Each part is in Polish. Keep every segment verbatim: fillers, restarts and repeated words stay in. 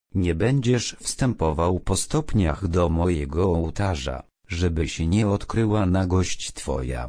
Nie będziesz wstępował po stopniach do mojego ołtarza, żeby się nie odkryła nagość twoja.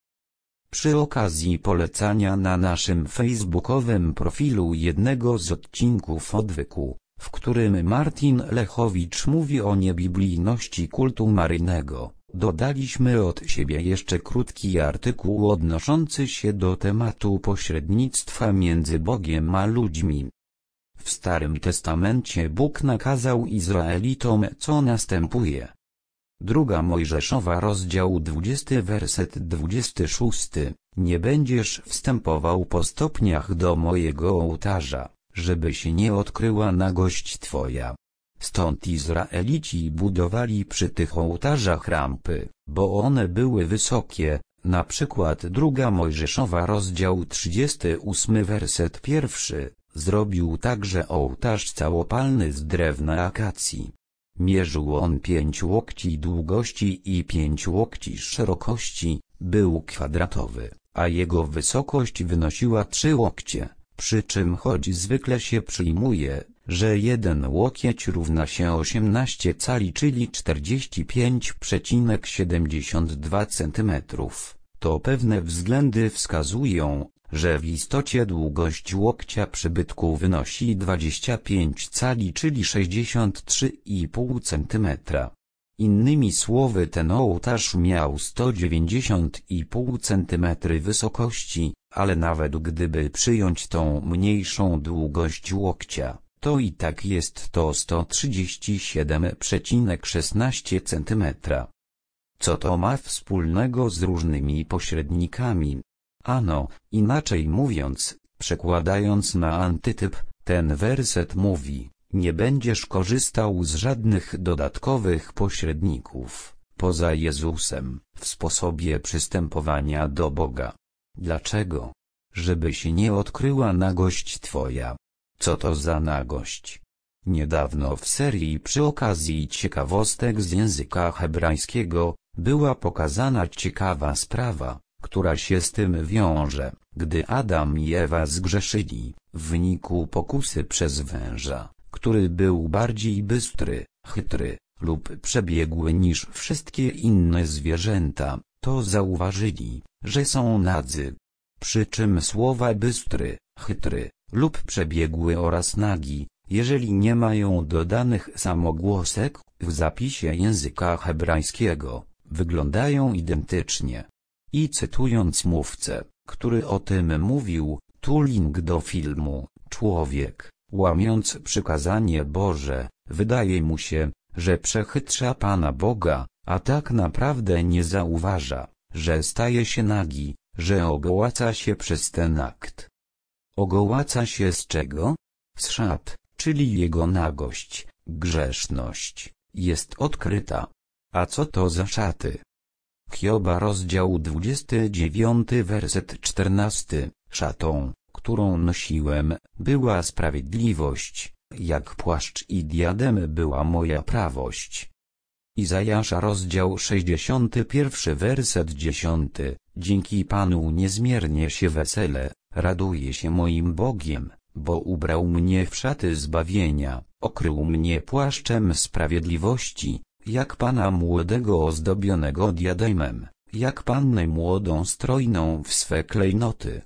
Przy okazji polecania na naszym facebookowym profilu jednego z odcinków Odwyku, w którym Martin Lechowicz mówi o niebiblijności kultu maryjnego, dodaliśmy od siebie jeszcze krótki artykuł odnoszący się do tematu pośrednictwa między Bogiem a ludźmi. W Starym Testamencie Bóg nakazał Izraelitom, co następuje. Druga Mojżeszowa, rozdział dwudziesty, werset dwudziesty szósty. Nie będziesz wstępował po stopniach do mojego ołtarza, żeby się nie odkryła nagość twoja. Stąd Izraelici budowali przy tych ołtarzach rampy, bo one były wysokie. Na przykład Druga Mojżeszowa, rozdział trzydziesty ósmy, werset pierwszy. Zrobił także ołtarz całopalny z drewna akacji. Mierzył on pięć łokci długości i pięć łokci szerokości, był kwadratowy, a jego wysokość wynosiła trzy łokcie, przy czym choć zwykle się przyjmuje, że jeden łokieć równa się osiemnaście cali, czyli czterdzieści pięć przecinek siedemdziesiąt dwa centymetrów, to pewne względy wskazują, że w istocie długość łokcia przybytku wynosi dwadzieścia pięć cali, czyli sześćdziesiąt trzy i pół centymetra. Innymi słowy, ten ołtarz miał sto dziewięćdziesiąt i pół centymetra wysokości, ale nawet gdyby przyjąć tą mniejszą długość łokcia, to i tak jest to sto trzydzieści siedem przecinek szesnaście centymetra. Co to ma wspólnego z różnymi pośrednikami? Ano, inaczej mówiąc, przekładając na antytyp, ten werset mówi: nie będziesz korzystał z żadnych dodatkowych pośredników, poza Jezusem, w sposobie przystępowania do Boga. Dlaczego? Żeby się nie odkryła nagość twoja. Co to za nagość? Niedawno w serii przy okazji ciekawostek z języka hebrajskiego była pokazana ciekawa sprawa, która się z tym wiąże, gdy Adam i Ewa zgrzeszyli, w wyniku pokusy przez węża, który był bardziej bystry, chytry lub przebiegły niż wszystkie inne zwierzęta, to zauważyli, że są nadzy. Przy czym słowa bystry, chytry lub przebiegły oraz nagi, jeżeli nie mają dodanych samogłosek, w zapisie języka hebrajskiego, wyglądają identycznie. I cytując mówcę, który o tym mówił, tu link do filmu, człowiek, łamiąc przykazanie Boże, wydaje mu się, że przechytrza Pana Boga, a tak naprawdę nie zauważa, że staje się nagi, że ogołaca się przez ten akt. Ogołaca się z czego? Z szat, czyli jego nagość, grzeszność, jest odkryta. A co to za szaty? Hioba, rozdział dwudziesty dziewiąty, werset czternasty. Szatą, którą nosiłem, była sprawiedliwość, jak płaszcz i diademy była moja prawość. Izajasza, rozdział sześćdziesiąty pierwszy, werset dziesiąty. Dzięki Panu niezmiernie się weselę, raduję się moim Bogiem, bo ubrał mnie w szaty zbawienia, okrył mnie płaszczem sprawiedliwości, jak Pana młodego ozdobionego diademem, jak Pannę młodą strojną w swe klejnoty.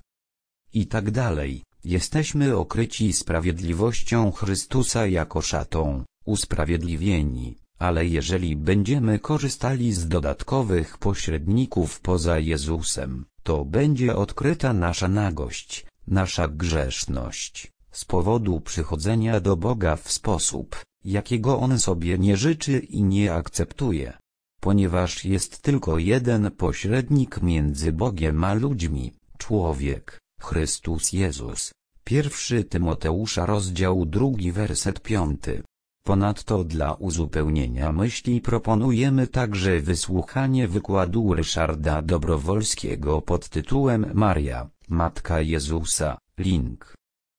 I tak dalej. Jesteśmy okryci sprawiedliwością Chrystusa jako szatą, usprawiedliwieni, ale jeżeli będziemy korzystali z dodatkowych pośredników poza Jezusem, to będzie odkryta nasza nagość, nasza grzeszność, z powodu przychodzenia do Boga w sposób, jakiego On sobie nie życzy i nie akceptuje. Ponieważ jest tylko jeden pośrednik między Bogiem a ludźmi, człowiek, Chrystus Jezus. Pierwszy Tymoteusza, rozdział drugi, werset piąty. Ponadto dla uzupełnienia myśli proponujemy także wysłuchanie wykładu Ryszarda Dobrowolskiego pod tytułem Maria, Matka Jezusa, link.